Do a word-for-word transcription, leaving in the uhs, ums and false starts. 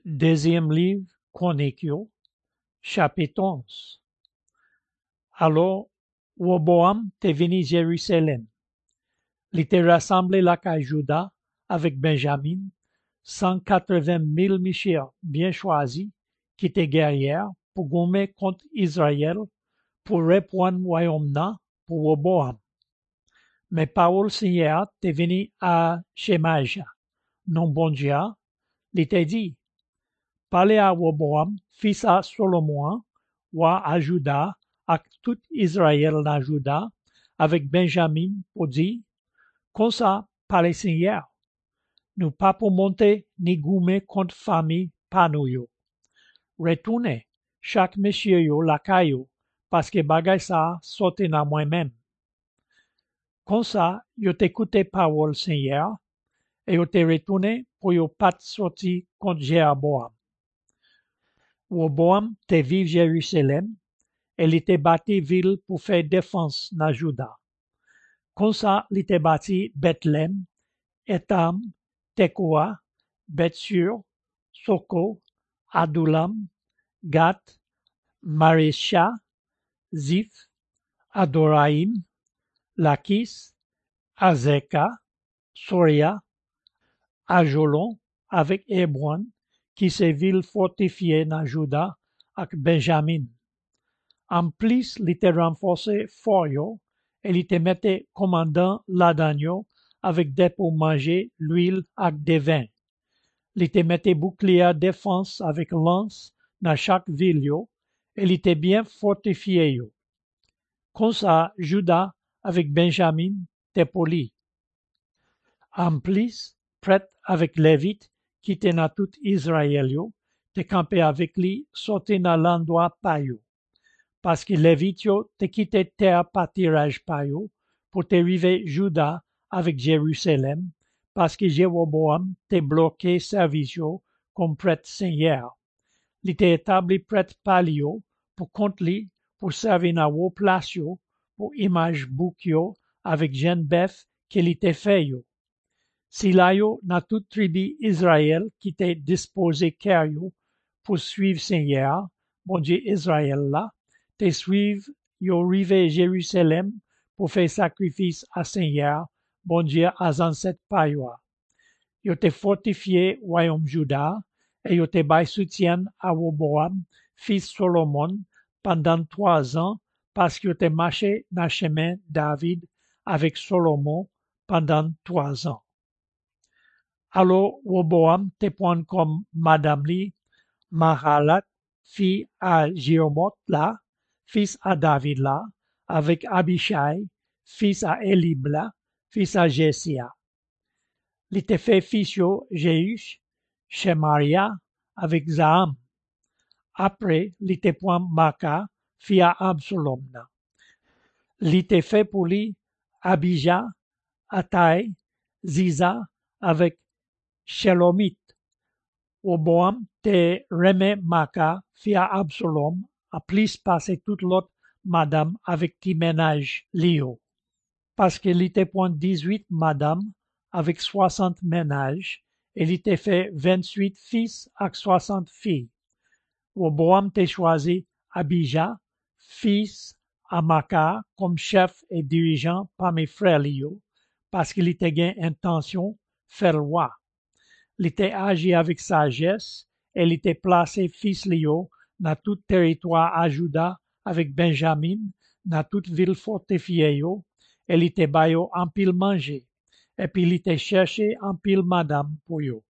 Deuxième livre, Chroniques, chapitre onze. Alors, Roboam te venu Jérusalem. Il était rassemblé là à Juda avec Benjamin, cent quatre-vingt mille Michel bien choisis, qui étaient guerrières pour gommer contre Israël, pour reprendre le royaume pour Roboam. Mais Paul Seigneur te venu à Shemaja, non bon Dieu, il t'a dit, parlez à Roboam, fils à Solomon, roi à Juda, à tout Israël dans Juda, avec Benjamin, pour dire, comme ça, parlez Seigneur, nous pas pour monter ni goumer contre famille pas nous yo. Retournez, chaque monsieur yo la caillou, parce que bagay ça saute dans moi-même. Comme ça, yo t'écouté parole Seigneur, et yo te retourné pour yo pas sorti contre Jéroboam. Roboam te vive Jérusalem, et il était bâti ville pour faire défense dans Juda. Comme ça, il était bâti Bethléem, Etam, Tekoa, Bethsur, Soko, Adulam, Gath, Maresha, Ziph, Adoraim, Lakis, Azeka, Soria, Ajolon, avec Hébron, qui c'est ville fortifiée dans Juda, avec Benjamin. En plus, il était renforcé fort yo, et il était metté commandant là-dedans avec des pour manger, l'huile et des vins. Il était metté bouclier défense avec lance dans chaque ville yo, et il était bien fortifié yo. Comme ça, Juda avec Benjamin était poli. En plus, prêtre avec Lévite, qui était dans tout Israël yo, te campé avec lui, sorti dans l'endroit pa yo. Parce que Lévite yo te quitté terre pâturage pa yo, pour te river Juda avec Jérusalem, parce que Jéroboam te bloqué service yo comme prêtre seigneur. Il était établi prêtre palio pour contre lui, pour servir dans vos places yo, pour image bouc yo, avec jeune bœuf qu'il était fait yo. Si là yo, dans toute tribu Israël qui était disposé cœur yo, pour suivre Seigneur, bon Dieu Israël là, te suivre yo rive Jérusalem pour faire sacrifice à Seigneur, bon Dieu à ancêtres payoa. Yo te fortifié royaume Juda, et yo te bail soutien à Roboam, fils Solomon, pendant trois ans, parce que yo te marché dans le chemin David avec Solomon pendant trois ans. Alors Roboam te prend comme madame li, Mahalat, fille à Jéomoth là, fils à David là, avec Abishai, fils à Elib là, fils à Jessia. Il te fait fils yo Jéhush, Shemaria, avec Zaham. Après, il te prend Maka, fille à Absalom là. Il te fait pour lui Abijah, Atai, Ziza, avec Shelomit. Roboam te remet Maka, fille à Absalom, a plus passer toute l'autre madame avec qui ménage Lio. Parce qu'il était point dix-huit madame avec soixante ménages, et il était fait vingt-huit fils avec soixante filles. Roboam te choisi Abijah, fils à Maka, comme chef et dirigeant parmi frères Lio, parce qu'il était gain intention faire roi. Il était agi avec sagesse, et il était placé fils Lio dans tout territoire à Juda avec Benjamin, dans toute ville fortifiée yo, et il était baillé en pile manger, et puis il était cherché en pile madame pour yo.